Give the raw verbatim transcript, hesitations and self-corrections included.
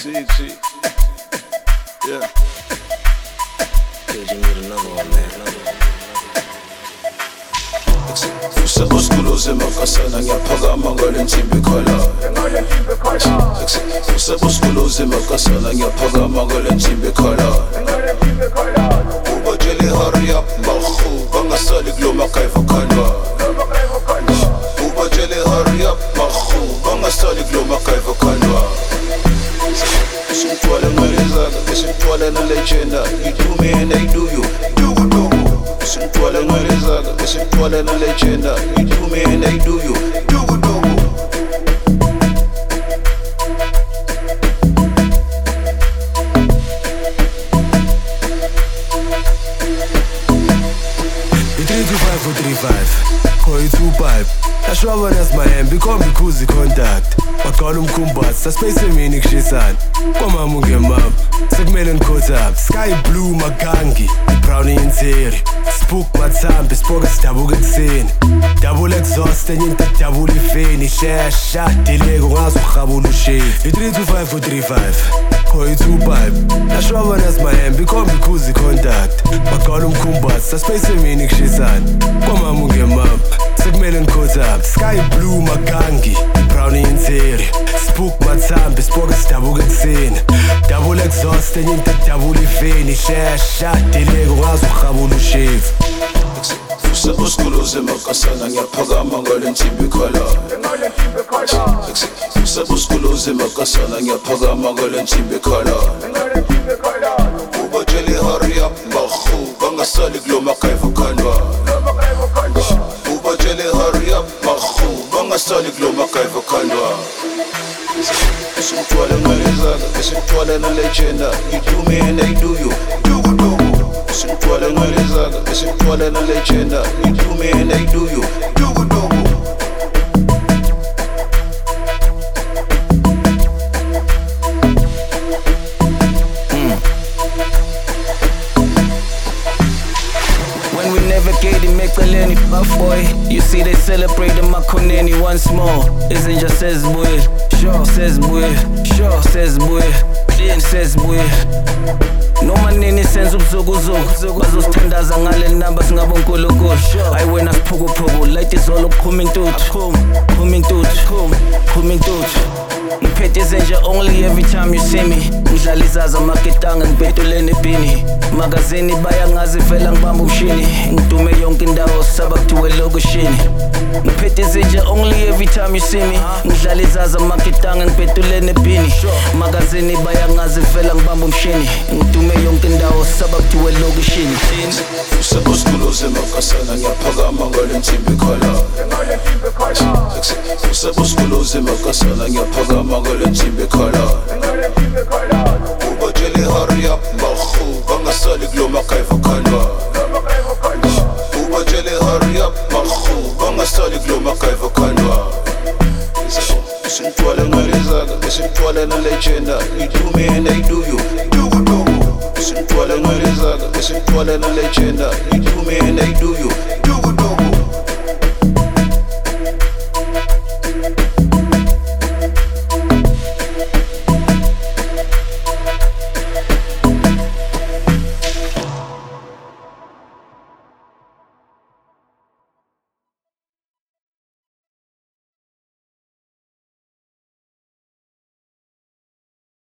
G, G. Yeah. Dude, you need another one, man. Another one. Usebuskuluze makasana ngiyaphakama ngale nsimbi khala. Usebuskuluze makasana ngiyaphakama ngale nsimbi khala. Ubatshele hurry up bakhu bangasali kulo makaiva khalwa. Ubatshele hurry up bakhu bangasali kulo makaiva khalwa. Simthwale ngwelezaka simthwale na legenda. You do me and I do you. Dugu dugu. Simthwale ngwelezaka simthwale na legenda. You do me and I do you. Dugu dugu. three two five four three five Call you two pipe Ashwaba nas Miami Become Kuzi contact Bagcwala umkhumbathi Saspace emini kushisana Kwamama ungemama Sekumele nikhotha Sky blue magangi Brown interi Spook mathambi Spoke sidabuka ekuseni Double exhaust enye into double ifeni Shesha Dileko ngazo ukhabula ushevi three two five four three five Call you two pipe Ashwaba nas Miami Become Kuzi contact Bagcwala umkhumbathi Saspace emini kushisana Kwamama ungemama Sekumele nikhotha Sky blue magangi Brown interi Spook mathambi Spoke sidabuka ekuseni Double exhaust enye into double ifeni Shesha Dileko ngazo ukhabula ushevi Usebuskuluze makasana ngiyaphakama ngale nsimbi khala. Usebuskuluze makasana ngiyaphakama ngale nsimbi khala. Ubatshele hurry up bakhu bangasali kulo makaiva khalwa. Ubatshele hurry up bakhu bangasali kulo makaiva khalwa. Simthwale ngwelezaka simthwale na legenda. You do me and I do you. Dugu dugu. Simthwale ngwelezaka simthwale na legenda. You do me and I do you. Dugu dugu. When we navigating Mekaleni, buff boy. You see they celebrating Makoneni once more. Isn't just says boy, sure says boy, sure says boy, then says boy. Noma nini senza ubuzukuzuku bazosithandaza ngale namba singabonkulunkulu ayiwena siphukuphuku light izolo kuphuma intuthu kuphuma intuthu kuphuma intuthu ngiphethe zenje only every time you see me ngidlala izaza maketanga ngibhetulene ebhini magazini bayangazivela ngibamba umshini ngidume yonke indawo sabakuthiwe lokushini ngiphethe zenje only every time you see me ngidlala izaza maketanga ngibhetulene ebhini magazini bayangazivela ngibamba umshini ngidume yonke indawo sabakuthiwe lokushini Usebuskuluze makasana ngiyaphakama ngale nsimbi khala. Usebuskuluze makasana ngiyaphakama ngale nsimbi khala. Ubatshele hurry up bakhu bangasali kulo makaiva khalwa. Ubatshele hurry up bakhu bangasali kulo makaiva khalwa. Simthwale ngwelezaka simthwale na legenda. You do me and I do you. Dugu dugu. Simthwale ngwelezaka simthwale na legenda. You do me and I do you.